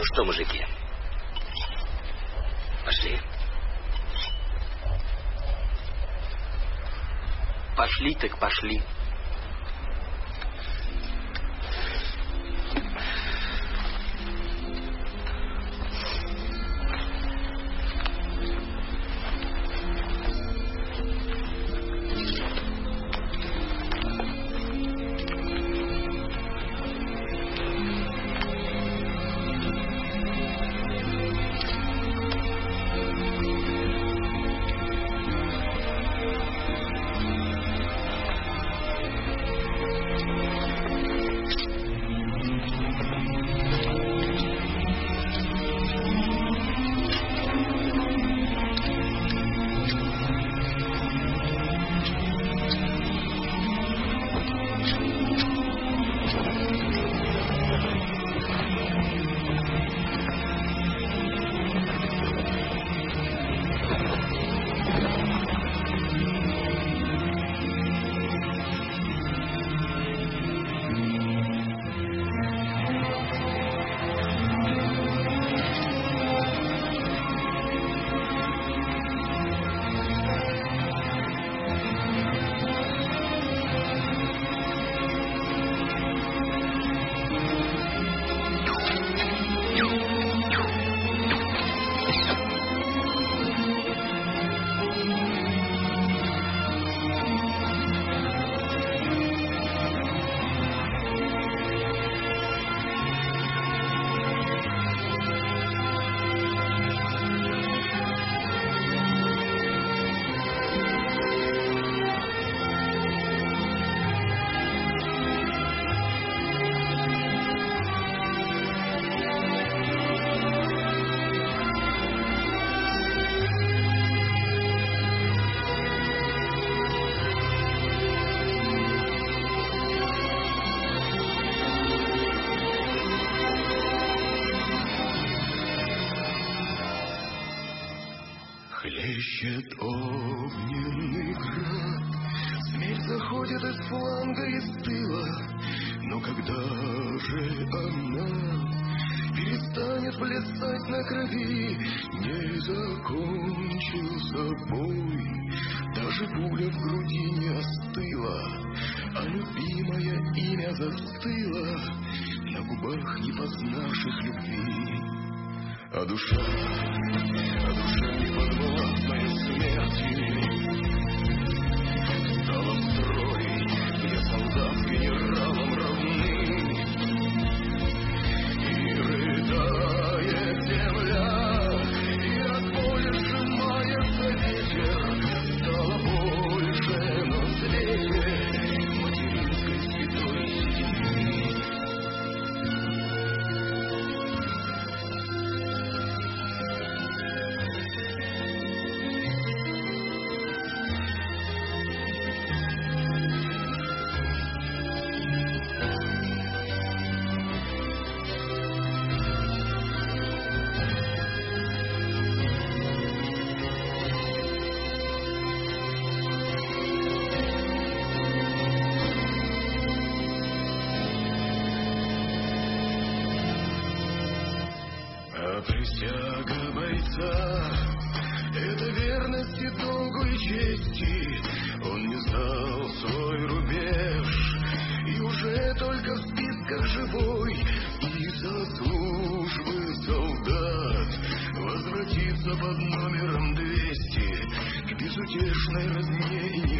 что, мужики, пошли. Пошли так пошли. Хлещет огненный град, смерть заходит из фланга и с тыла. Но когда же она перестанет плясать на крови? Не закончился бой, даже пуля в груди не остыла, а любимое имя застыло на губах не познавших любви. А душа неподвластная смерти стала в строй, где солдат с генералом равны. И рыдает земля, и от боли сжимается ветер. Стало больше на свете материнской святой стены. Присяга бойца — это верность и долгу и чести. Он не сдал свой рубеж и уже только в списках живой. И за службы солдат возвратится под номером 200 к безутешной родне и